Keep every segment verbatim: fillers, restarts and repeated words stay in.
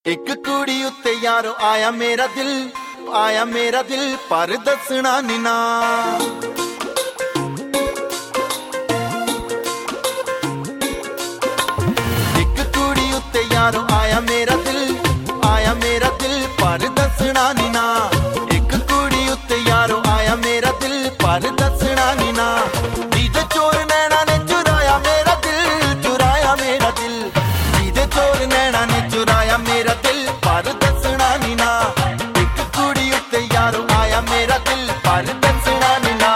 एक कुड़ी उत्ते यारो आया मेरा दिल, आया मेरा दिल पर दसना नी ना। एक कुड़ी उत्ते यारो आया मेरा दिल, आया मेरा दिल पर दसना नी ना। एक कुड़ी उत्ते यारो आया मेरा दिल पर दसना नी ना। जीदे चोर नैना ने चुराया मेरा दिल, चुराया मेरा दिल। जीदे चोर नैना ने चुराया मेरा दिल पर दसना नी ना। एक कुड़ी उत्ते यारो आया मेरा दिल पर दसना नी ना।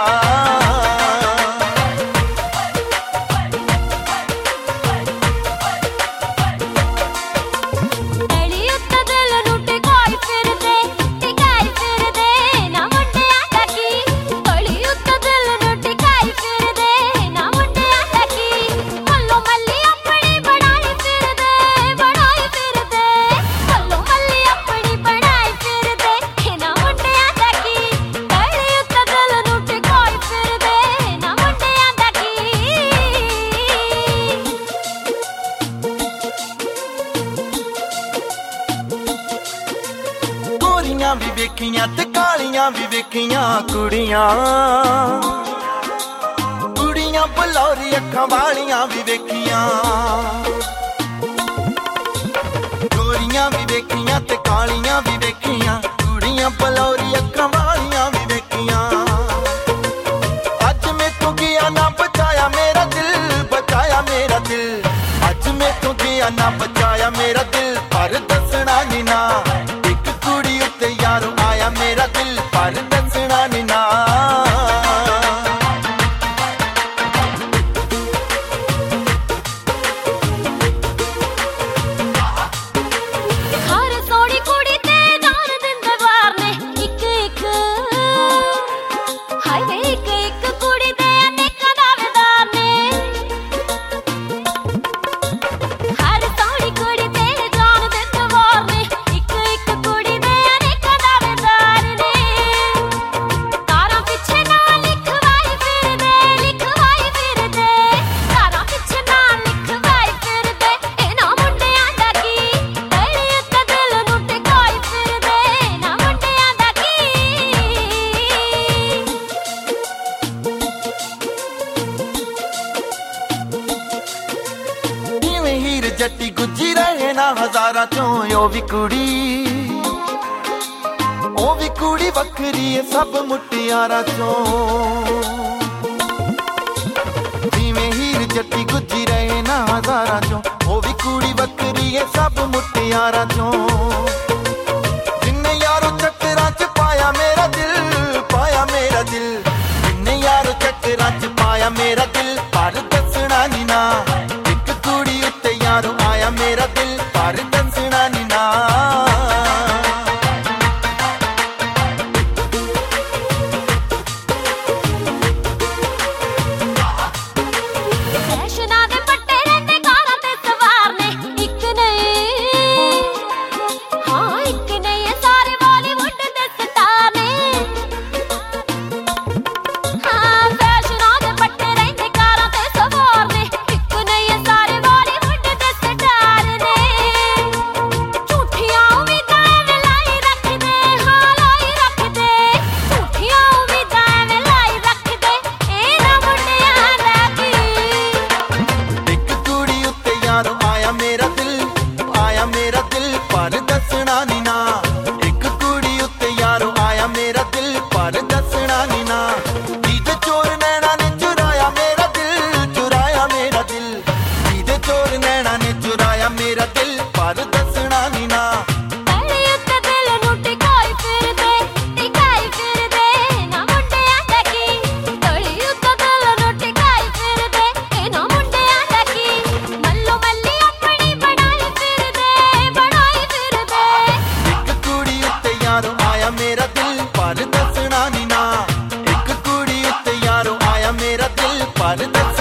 भी वेखियां ते कालियां भी वेखियां कुड़ियां, कुड़ियां बलौरी अखां वालियां भी वेखियां। गोरियां भी वेखियां ते कालियां भी वेखियां, कुड़ियां बलौरी अखां वालियां भी वेखियां। अज मैं तू गया ना बचाया मेरा दिल, बचाया मेरा दिल। अज मैं तू गया ना बचाया मेरा दिल पर दसना नी ना। यारो आया मेरा दिल पर दसना नी ना। हर सोहनी कुड़ी ते जान दिंदे वार ने इक इक, हाय वे इक इक कुड़ी ते अनेकां दावेदार ने। हर सोहनी कुड़ी ते जान दिंदे वार ने इक इक कुड़ी ते जट्टी गुज्जी रहे ना हजारां चों ओ भी कुड़ी, ओ भी कुड़ी वखरी है सब मुटियारा चों। जिवें हीर जट्टी गुज्जी रहे ना हजारां चों ओ भी कुड़ी वखरी है सब मुटियारा चों। जिन्ने यारो चक्करां च पाया मेरा दिल, पाया मेरा दिल। जिन्ने यारो चक्करां च पाया मेरा दिल पर दसना नी ना। यारो आया मेरा दिल पर दसना नी ना। फैशना दे पट्टे रहिंदे कारां ते सवार ने इक नहीं, हाँ इक नहीं सारे बॉलीवुड दे स्टार ने। हाँ फैशना दे पट्टे रहिंदे कारां ते सवार ने इक नहीं सारे मेरा दिल, आया मेरा दिल पर दसना नी ना। एक कुड़ी उत्ते यारो आया मेरा दिल पर दसना नी ना। जीदे चोर नैना ने चुराया मेरा दिल, चुराया मेरा दिल। जीदे चोर नैना ने चुराया मेरा दिल पर दसना नी ना। मेरा दिल पर दसना नी ना। एक कुड़ी उत्ते यारो आया मेरा दिल पर दसना।